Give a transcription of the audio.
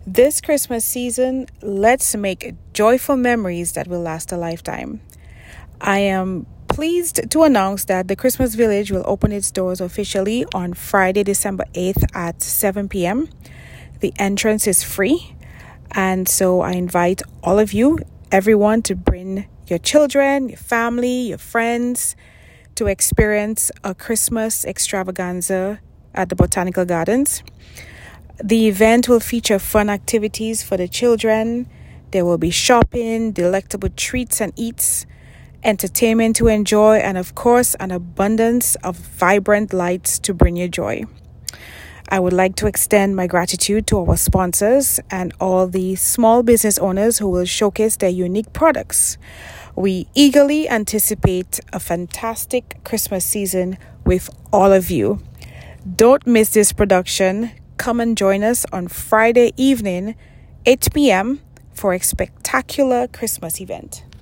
This Christmas season, let's make joyful memories that will last a lifetime. I am pleased to announce that the Christmas Village will open its doors officially on Friday, December 8th at 7 p.m. The entrance is free, and so I invite all of you, everyone, to bring your children, your family, your friends to experience a Christmas extravaganza at the Botanical Gardens. The event will feature fun activities for the children. There will be shopping, delectable treats and eats, entertainment to enjoy, and of course, an abundance of vibrant lights to bring you joy. I would like to extend my gratitude to our sponsors and all the small business owners who will showcase their unique products. We eagerly anticipate a fantastic Christmas season with all of you. Don't miss this production. Come and join us on Friday evening, 8 p.m. for a spectacular Christmas event.